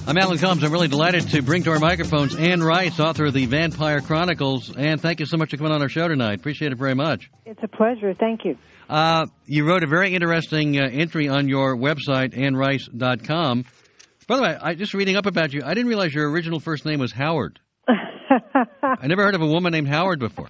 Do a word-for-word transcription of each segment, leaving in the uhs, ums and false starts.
I'm Alan Combs. I'm really delighted to bring to our microphones Anne Rice, author of the Vampire Chronicles. Anne, thank you so much for coming on our show tonight. Appreciate it very much. It's a pleasure. Thank you. Uh, you wrote a very interesting uh, entry on your website, anne rice dot com. By the way, I just reading up about you, I didn't realize your original first name was Howard. I never heard of a woman named Howard before.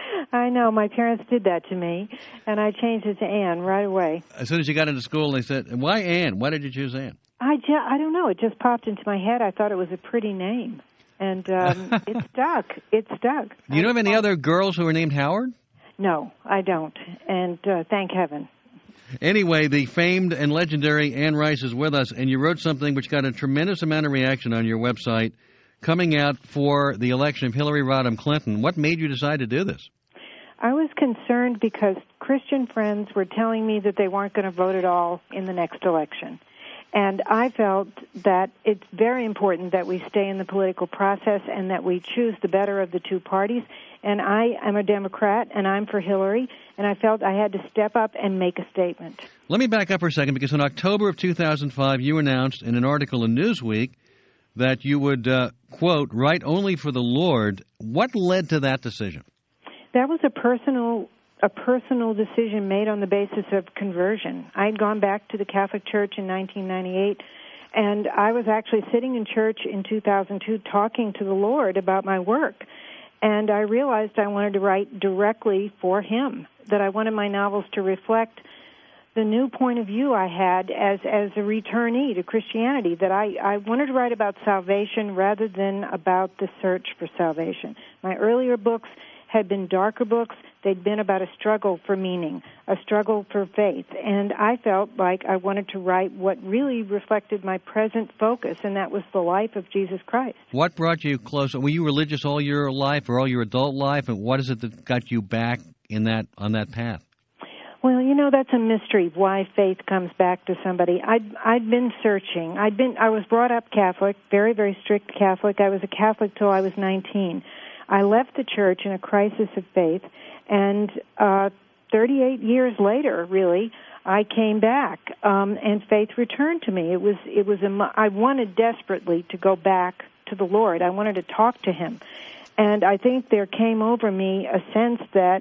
I know. My parents did that to me, and I changed it to Anne right away. As soon as you got into school, they said, why Anne? Why did you choose Anne? I, ju- I don't know. It just popped into my head. I thought it was a pretty name, and um, it stuck. It stuck. Do you know of any other girls who are named Howard? No, I don't, and uh, thank heaven. Anyway, the famed and legendary Anne Rice is with us, and you wrote something which got a tremendous amount of reaction on your website coming out for the election of Hillary Rodham Clinton. What made you decide to do this? I was concerned because Christian friends were telling me that they weren't going to vote at all in the next election. And I felt that it's very important that we stay in the political process and that we choose the better of the two parties. And I am a Democrat, and I'm for Hillary, and I felt I had to step up and make a statement. Let me back up for a second, because in October of two thousand five, you announced in an article in Newsweek that you would, uh, quote, write only for the Lord. What led to that decision? That was a personal a personal decision made on the basis of conversion. I had gone back to the Catholic Church in nineteen ninety-eight, and I was actually sitting in church in two thousand two talking to the Lord about my work. And I realized I wanted to write directly for Him, that I wanted my novels to reflect the new point of view I had as, as a returnee to Christianity, that I, I wanted to write about salvation rather than about the search for salvation. My earlier books had been darker books. They'd been about a struggle for meaning, a struggle for faith. And I felt like I wanted to write what really reflected my present focus, and that was the life of Jesus Christ. What brought you closer? Were you religious all your life or all your adult life? And what is it that got you back in that on that path? Well, you know, that's a mystery, why faith comes back to somebody. I'd, I'd been searching. I'd been, I was brought up Catholic, very, very strict Catholic. I was a Catholic till I was nineteen. I left the church in a crisis of faith, and uh, thirty-eight years later, really, I came back, um, and faith returned to me. It was, it was. A, I wanted desperately to go back to the Lord. I wanted to talk to Him, and I think there came over me a sense that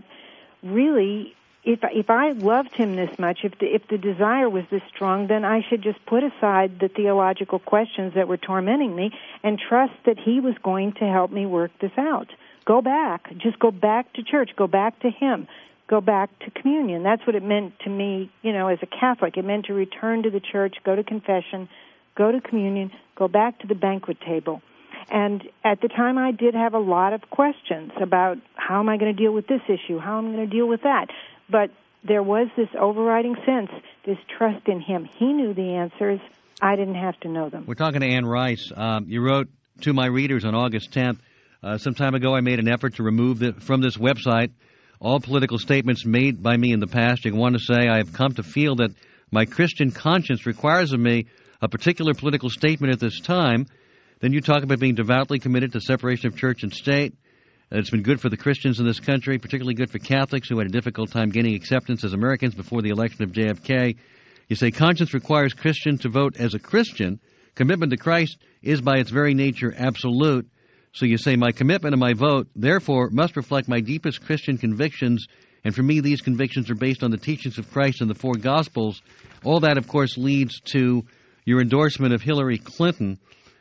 really, if if I loved Him this much, if the, if the desire was this strong, then I should just put aside the theological questions that were tormenting me and trust that He was going to help me work this out. Go back. Just go back to church. Go back to Him. Go back to communion. That's what it meant to me, you know, as a Catholic. It meant to return to the church, go to confession, go to communion, go back to the banquet table. And at the time, I did have a lot of questions about how am I going to deal with this issue, how am I going to deal with that. But there was this overriding sense, this trust in Him. He knew the answers. I didn't have to know them. We're talking to Anne Rice. Um, you wrote to my readers on August tenth, uh, some time ago I made an effort to remove the, from this website all political statements made by me in the past. You can want to say I have come to feel that my Christian conscience requires of me a particular political statement at this time. Then you talk about being devoutly committed to separation of church and state. It's been good for the Christians in this country, particularly good for Catholics who had a difficult time gaining acceptance as Americans before the election of J F K. You say conscience requires Christian to vote as a Christian. Commitment to Christ is by its very nature absolute. So you say my commitment and my vote, therefore, must reflect my deepest Christian convictions. And for me, these convictions are based on the teachings of Christ and the four Gospels. All that, of course, leads to your endorsement of Hillary Clinton.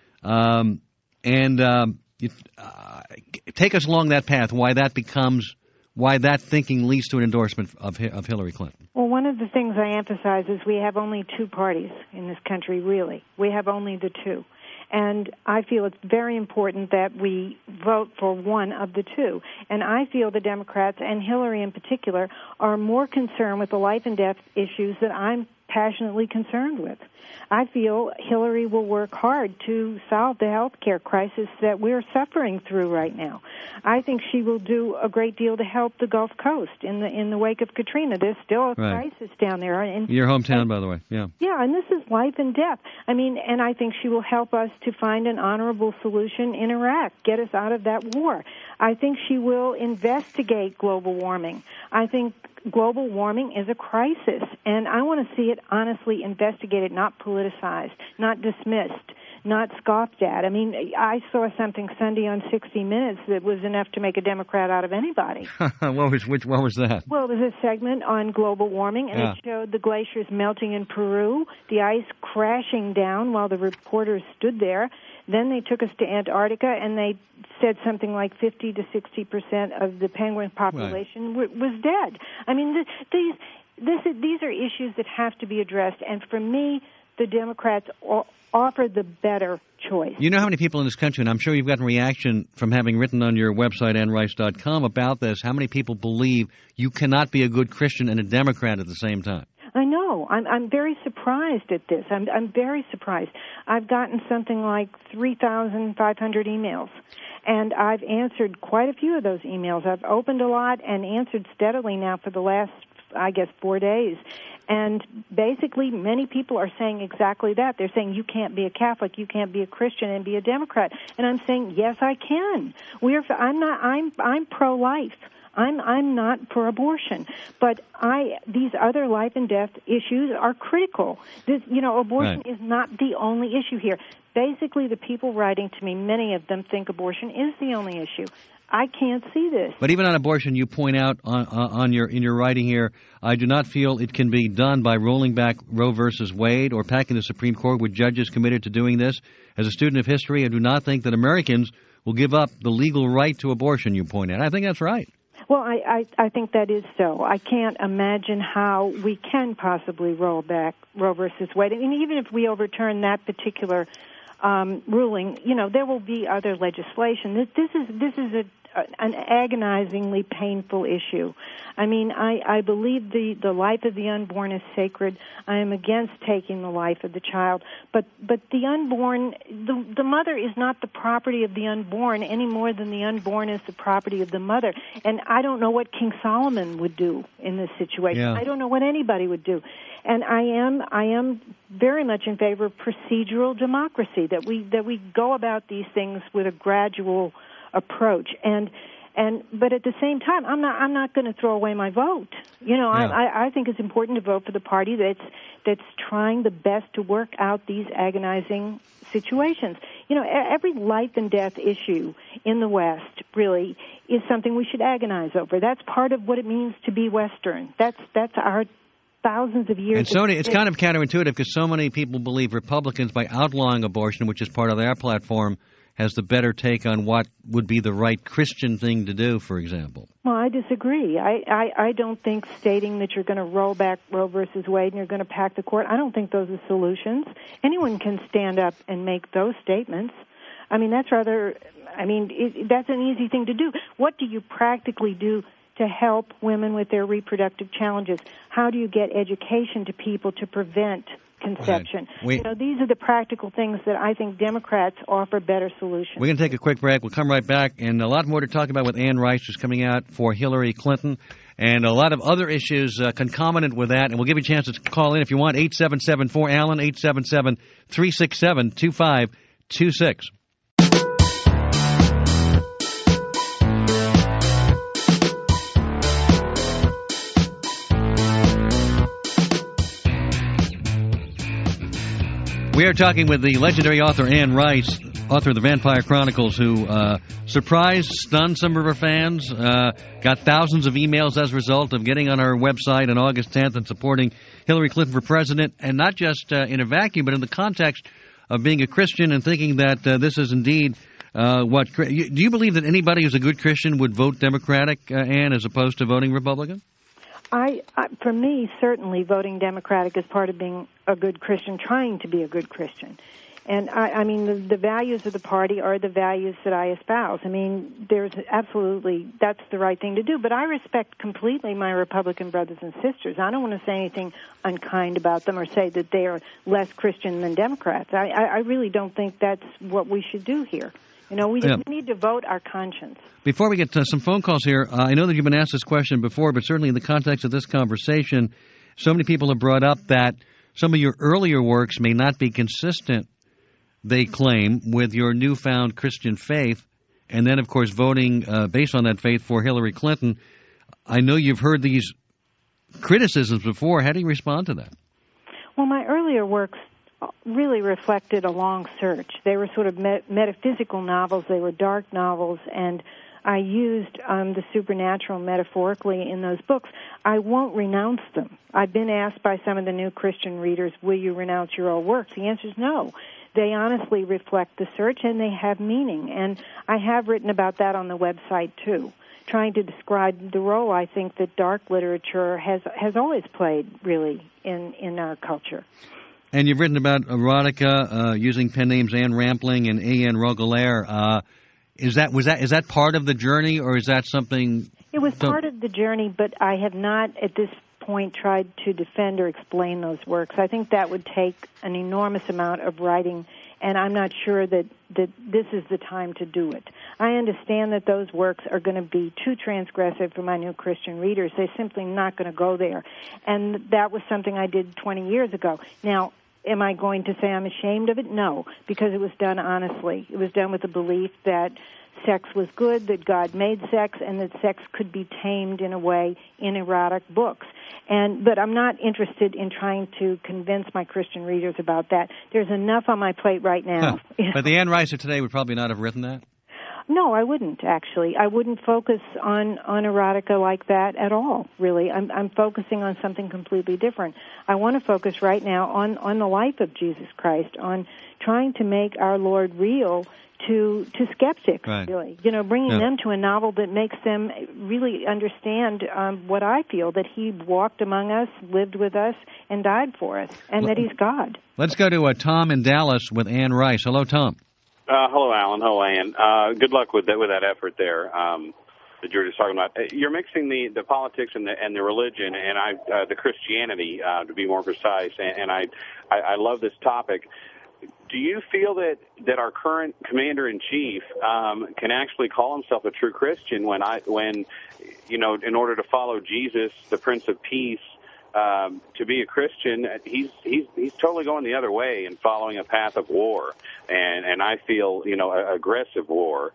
Um, and um, you, uh, take us along that path, why that becomes, why that thinking leads to an endorsement of, of Hillary Clinton. Well, one of the things I emphasize is we have only two parties in this country, really. We have only the two. And I feel it's very important that we vote for one of the two. And I feel the Democrats, and Hillary in particular, are more concerned with the life and death issues that I'm passionately concerned with. I feel Hillary will work hard to solve the health care crisis that we're suffering through right now. I think she will do a great deal to help the Gulf Coast in the in the wake of Katrina. There's still a right. crisis down there. And, Your hometown, and, by the way. Yeah. Yeah, and this is life and death. I mean, and I think she will help us to find an honorable solution in Iraq, get us out of that war. I think she will investigate global warming. I think global warming is a crisis, and I want to see it honestly investigated, not politicized, not dismissed, not scoffed at. I mean, I saw something Sunday on sixty minutes that was enough to make a Democrat out of anybody. what was which? What was that? Well, it was a segment on global warming, and yeah. it showed the glaciers melting in Peru, the ice crashing down while the reporters stood there. Then they took us to Antarctica, and they said something like fifty to sixty percent of the penguin population right. w- was dead. I mean, th- these this is, these are issues that have to be addressed, and for me, the Democrats o- offer the better choice. You know how many people in this country, and I'm sure you've gotten reaction from having written on your website, ann rice dot com, about this, how many people believe you cannot be a good Christian and a Democrat at the same time? I know. I'm I'm very surprised at this. I'm I'm very surprised. I've gotten something like three thousand five hundred emails, and I've answered quite a few of those emails. I've opened a lot and answered steadily now for the last, I guess, four days. And basically, many people are saying exactly that. They're saying you can't be a Catholic, you can't be a Christian, and be a Democrat. And I'm saying yes, I can. We're. I'm not. I'm. I'm pro-life. I'm I'm not for abortion, but I these other life and death issues are critical. This, you know, abortion right. is not the only issue here. Basically, the people writing to me, many of them think abortion is the only issue. I can't see this. But even on abortion, you point out on, on your in your writing here, I do not feel it can be done by rolling back Roe versus Wade or packing the Supreme Court with judges committed to doing this. As a student of history, I do not think that Americans will give up the legal right to abortion, you point out. I think that's right. Well, I, I, I think that is so. I can't imagine how we can possibly roll back Roe versus Wade. I mean, even if we overturn that particular um, ruling, you know, there will be other legislation. This, this is this is a an agonizingly painful issue. I mean, I, I believe the, the life of the unborn is sacred. I am against taking the life of the child. But but the unborn, the, the mother is not the property of the unborn any more than the unborn is the property of the mother. And I don't know what King Solomon would do in this situation. Yeah. I don't know what anybody would do. And I am I am very much in favor of procedural democracy, that we that we go about these things with a gradual approach, and and but at the same time, I'm not I'm not going to throw away my vote. You know, yeah. I I think it's important to vote for the party that's that's trying the best to work out these agonizing situations. You know, every life and death issue in the West really is something we should agonize over. That's part of what it means to be Western. That's that's our thousands of years. And so it's kind of counterintuitive because so many people believe Republicans, by outlawing abortion, which is part of their platform, has the better take on what would be the right Christian thing to do, for example. Well, I disagree. I, I, I don't think stating that you're going to roll back Roe versus Wade and you're going to pack the court, I don't think those are solutions. Anyone can stand up and make those statements. I mean, that's rather, I mean, it, that's an easy thing to do. What do you practically do to help women with their reproductive challenges? How do you get education to people to prevent conception? We, you know, these are the practical things that I think Democrats offer better solutions. We're going to take a quick break. We'll come right back, and a lot more to talk about with Ann Rice, who's coming out for Hillary Clinton, and a lot of other issues uh, concomitant with that. And we'll give you a chance to call in if you want, eight seven seven four Alan, eight seven seven, three six seven, two five two six. We are talking with the legendary author Ann Rice, author of the Vampire Chronicles, who uh, surprised, stunned some of her fans, uh, got thousands of emails as a result of getting on our website on August tenth and supporting Hillary Clinton for president, and not just uh, in a vacuum, but in the context of being a Christian and thinking that uh, this is indeed uh, what... Do you believe that anybody who's a good Christian would vote Democratic, uh, Ann, as opposed to voting Republican? I, I, for me, certainly voting Democratic is part of being a good Christian, trying to be a good Christian. And, I, I mean, the, the values of the party are the values that I espouse. I mean, there's absolutely, that's the right thing to do. But I respect completely my Republican brothers and sisters. I don't want to say anything unkind about them or say that they are less Christian than Democrats. I, I, I really don't think that's what we should do here. You know, we, yeah. we need to vote our conscience. Before we get to some phone calls here, uh, I know that you've been asked this question before, but certainly in the context of this conversation, so many people have brought up that some of your earlier works may not be consistent, they claim, with your newfound Christian faith, and then, of course, voting uh, based on that faith for Hillary Clinton. I know you've heard these criticisms before. How do you respond to that? Well, my earlier works really reflected a long search. They were sort of met- metaphysical novels. They were dark novels, and I used um, the supernatural metaphorically in those books. I won't renounce them. I've been asked by some of the new Christian readers, will you renounce your old works? The answer is no. They honestly reflect the search, and they have meaning. And I have written about that on the website, too, trying to describe the role I think that dark literature has has always played, really, in, in our culture. And you've written about erotica uh, using pen names Anne Rampling and A N Rogolair. Uh, is that was that is that part of the journey, or is that something? It was part of the journey, but I have not at this point tried to defend or explain those works. I think that would take an enormous amount of writing, and I'm not sure that, that this is the time to do it. I understand that those works are going to be too transgressive for my new Christian readers. They're simply not going to go there. And that was something I did twenty years ago. Now, am I going to say I'm ashamed of it? No, because it was done honestly. It was done with the belief that sex was good, that God made sex, and that sex could be tamed in a way in erotic books. And but I'm not interested in trying to convince my Christian readers about that. There's enough on my plate right now. Huh. But the Anne Rice of today would probably not have written that? No, I wouldn't, actually. I wouldn't focus on, on erotica like that at all, really. I'm, I'm focusing on something completely different. I want to focus right now on, on the life of Jesus Christ, on trying to make our Lord real to to skeptics, right. really. You know, bringing yeah. them to a novel that makes them really understand um, what I feel, that he walked among us, lived with us, and died for us, and well, that he's God. Let's go to uh, Tom in Dallas with Anne Rice. Hello, Tom. Uh, hello, Alan. Hello, Anne. Uh, good luck with that, with that effort there um, that you're just talking about. You're mixing the, the politics and the and the religion and I uh, the Christianity, uh, to be more precise. And, and I, I I love this topic. Do you feel that, that our current commander-in-chief um, can actually call himself a true Christian when I when you know in order to follow Jesus, the Prince of Peace? Um, to be a Christian, he's he's he's totally going the other way and following a path of war, and and I feel you know a, aggressive war.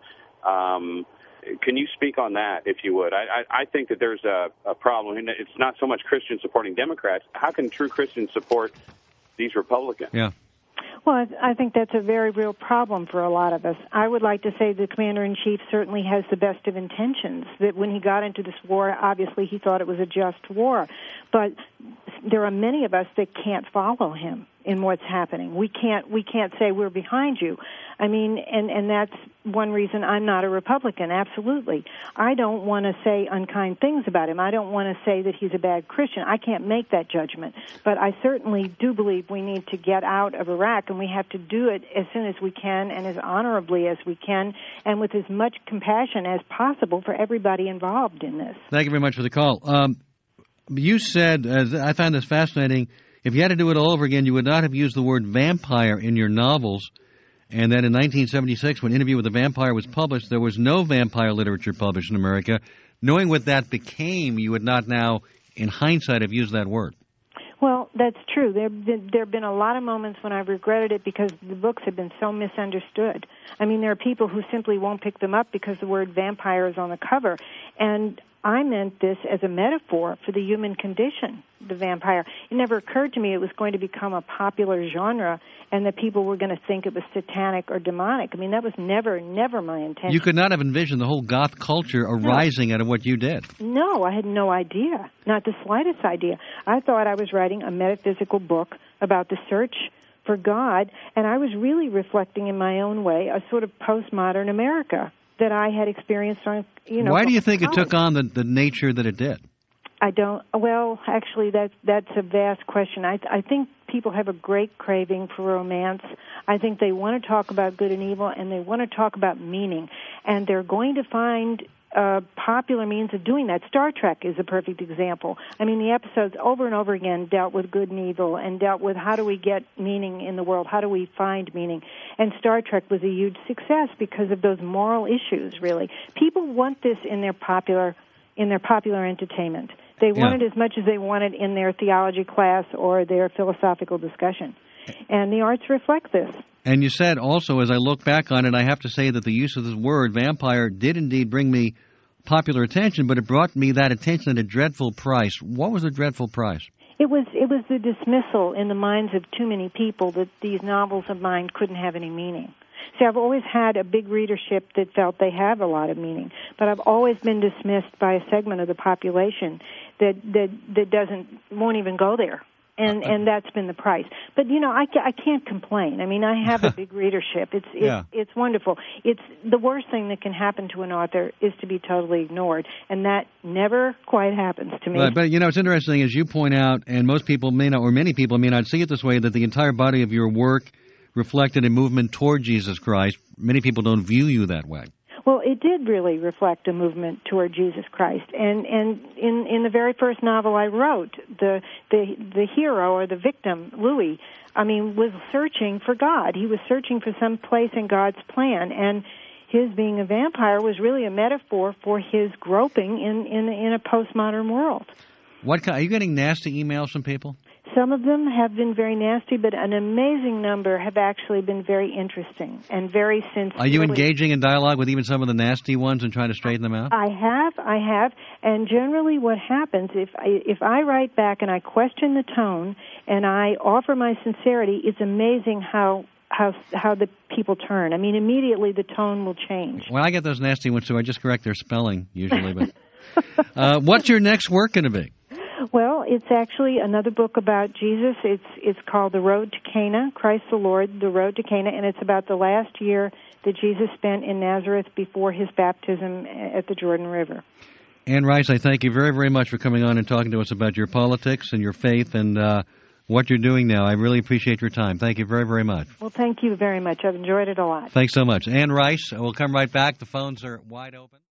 Um, can you speak on that, if you would? I I, I think that there's a, a problem, and it's not so much Christians supporting Democrats. How can true Christians support these Republicans? Yeah. Well, I think that's a very real problem for a lot of us. I would like to say the Commander-in-Chief certainly has the best of intentions, that when he got into this war, obviously he thought it was a just war. But there are many of us that can't follow him in what's happening. We can't we can't say we're behind you. I mean, and, and that's one reason I'm not a Republican, absolutely. I don't want to say unkind things about him. I don't want to say that he's a bad Christian. I can't make that judgment. But I certainly do believe we need to get out of Iraq, and we have to do it as soon as we can and as honorably as we can and with as much compassion as possible for everybody involved in this. Thank you very much for the call. Um, you said, uh, I found this fascinating, if you had to do it all over again, you would not have used the word vampire in your novels. And then in nineteen seventy-six, when Interview with the Vampire was published, there was no vampire literature published in America. Knowing what that became, you would not now, in hindsight, have used that word. Well, that's true. There have been, there have been a lot of moments when I've regretted it because the books have been so misunderstood. I mean, there are people who simply won't pick them up because the word vampire is on the cover. And I meant this as a metaphor for the human condition, the vampire. It never occurred to me it was going to become a popular genre and that people were going to think it was satanic or demonic. I mean, that was never, never my intention. You could not have envisioned the whole goth culture arising no. out of what you did. No, I had no idea, not the slightest idea. I thought I was writing a metaphysical book about the search for God, and I was really reflecting in my own way a sort of postmodern America that I had experienced on, you know. Why do you think college. it took on the, the nature that it did? I don't, well, actually, that's, that's a vast question. I, I think people have a great craving for romance. I think they want to talk about good and evil, and they want to talk about meaning. And they're going to find uh, popular means of doing that. Star Trek is a perfect example. I mean, the episodes over and over again dealt with good and evil and dealt with how do we get meaning in the world, how do we find meaning. And Star Trek was a huge success because of those moral issues, really. People want this in their popular in their popular entertainment. They want yeah. it as much as they want it in their theology class or their philosophical discussion. And the arts reflect this. And you said also, as I look back on it, I have to say that the use of this word, vampire, did indeed bring me popular attention, but it brought me that attention at a dreadful price. What was the dreadful price? It was it was the dismissal in the minds of too many people that these novels of mine couldn't have any meaning. See, I've always had a big readership that felt they have a lot of meaning, but I've always been dismissed by a segment of the population that that that doesn't won't even go there. And and that's been the price. But, you know, I, I can't complain. I mean, I have a big readership. It's it's, yeah. it's wonderful. It's the worst thing that can happen to an author is to be totally ignored, and that never quite happens to me. Right, but, you know, it's interesting, as you point out, and most people may not, or many people may not see it this way, that the entire body of your work reflected a movement toward Jesus Christ. Many people don't view you that way. Well, it did really reflect a movement toward Jesus Christ, and and in in the very first novel I wrote, the the the hero or the victim, Louis, I mean, was searching for God. He was searching for some place in God's plan, and his being a vampire was really a metaphor for his groping in in in a postmodern world. What kind, are you getting nasty emails from people? Some of them have been very nasty, but an amazing number have actually been very interesting and very sincere. Are you engaging in dialogue with even some of the nasty ones and trying to straighten them out? I have, I have, and generally what happens, if I, if I write back and I question the tone and I offer my sincerity, it's amazing how how how the people turn. I mean, immediately the tone will change. Well, I get those nasty ones, too. I just correct their spelling, usually. But uh, what's your next work going to be? Well, it's actually another book about Jesus. It's it's called The Road to Cana, Christ the Lord, The Road to Cana, and it's about the last year that Jesus spent in Nazareth before his baptism at the Jordan River. Anne Rice, I thank you very, very much for coming on and talking to us about your politics and your faith and uh, what you're doing now. I really appreciate your time. Thank you very, very much. Well, thank you very much. I've enjoyed it a lot. Thanks so much. Anne Rice, we'll come right back. The phones are wide open.